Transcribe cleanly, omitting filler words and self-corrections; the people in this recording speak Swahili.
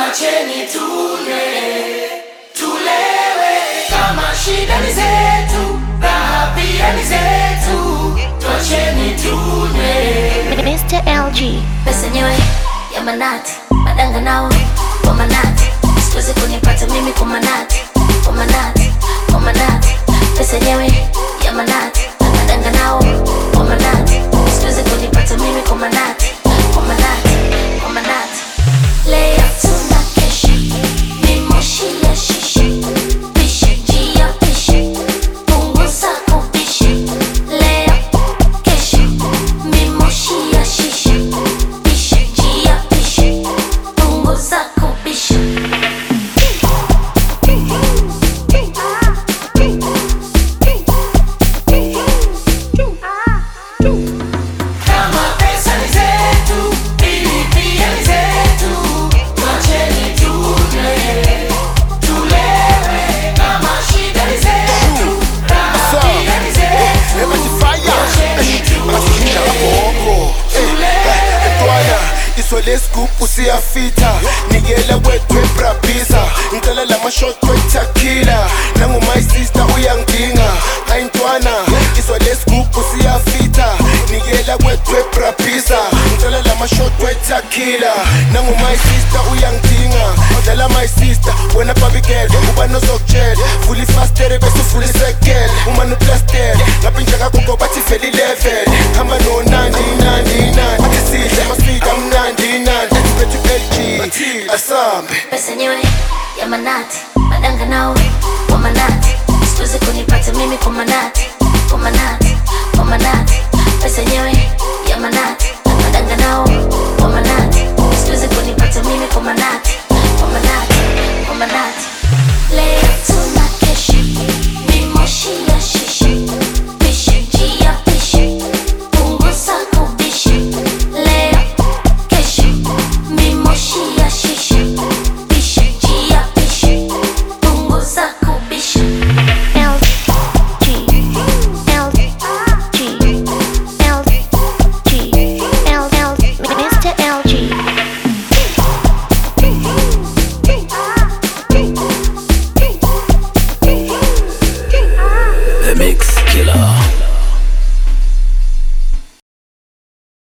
Tuacheni tunywe, tulewe, kama shida ni zetu, raha pia ni zetu. Tuacheni tunywe. Mr. LG. Pesa yenyewe ya manati, madanga nao kwa manati. Sikuwezi kunipata mimi kwa manati, kwa manati, kwa manati. Pesa yenyewe ya manati, madanga nao kwa manati. Sikuwezi kunipata mimi kwa manati, kwa manati, kwa manati. Leo tunakesha, ni moshi ya shisha. Pisha njia pisha, punguza kupisha. Leo kesha, ni moshi ya shisha. Pisha njia pisha, punguza kupisha. Kama pesa ni zetu, ili pia ni zetu. Tuacheni tunywe, tulewe, kama shida ni zetu, raha pia ni zetu. Tuacheni tunywe, tulewe. Iswele scoop usiyafita nigela wetwe brabisa ngicela lamashot wetakila nangu my sister uyangidinga ayintwana iswele scoop usiyafita nigela wetwe brabisa ngicela lamashot wetakila nangu my sister uyangidinga dala my sister wena babigel uba nozokutshela fully fastere bese fully sekele uma no plaster ngapinja ngakho bathi veli level hamba no nandi athi sidle masika mnandi nandi bethu LG asambe Pesa yenyewe ya manati, madanga nao